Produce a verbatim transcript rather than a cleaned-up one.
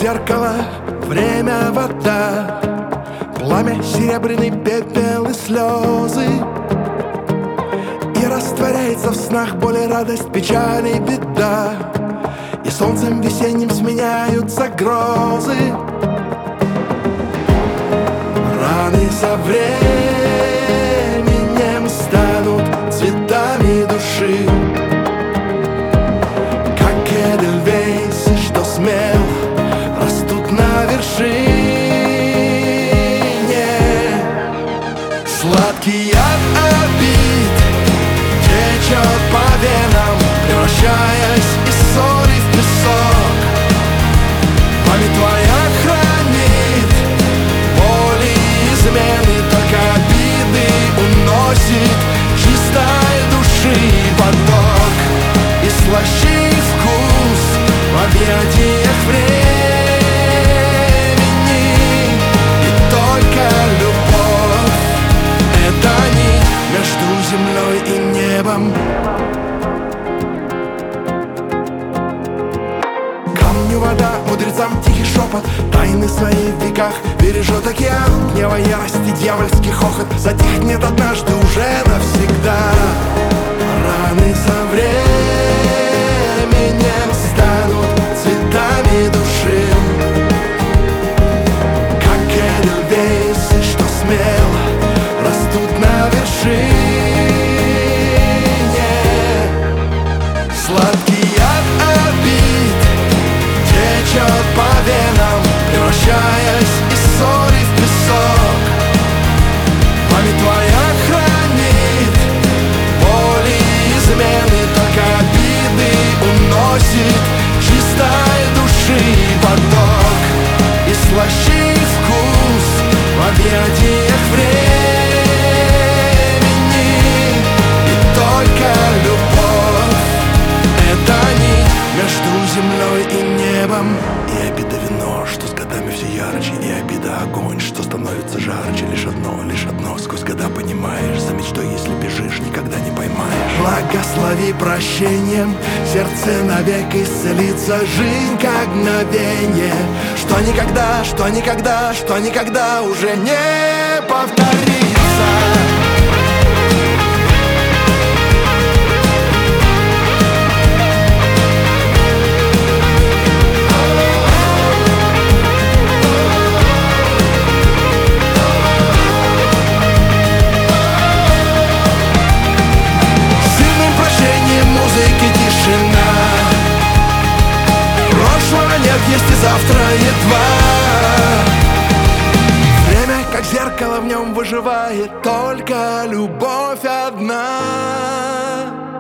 зеркало, время, вода, пламя, серебряный пепел и слезы. И растворяется в снах боль и радость, печаль и беда. И солнцем весенним сменяются грозы. Раны со временем станут цветами души, как эдельвейсы, что смел растут на вершине. Сладкий яд обид течет по венам, превращаясь из соли в песок. Память твоя хранит боли и измены, только обиды уносит чистой души поток. И слаще вкус в объятиях времени, и только любовь — это нить между землей и небом. Камню вода, мудрецам тихий шепот, тайны свои в веках бережет океан. Гнева, ярости, дьявольский хохот затихнет однажды уже навсегда. Раны со временем станут цветами души, как эдельвейсы, что смел растут на вершине. Сладкий яд обид течет по венам, превращаясь из соли в песок. Память твоя хранит боли и измены, только обиды уносит чистой души поток. И слаще вкус в объятиях времени, и только любовь — это нить между землей и небом. И обида вино, что с годами все ярче, и обида огонь, что становится жарче. Лишь одно, лишь одно сквозь года понимаешь, за мечтой, если бежишь, никогда не поймаешь. Благослови прощением сердце навек исцелится, жизнь как мгновенье, что никогда, что никогда, что никогда уже не повторится. Есть и завтра едва. Время, как зеркало, в нем выживает только любовь одна.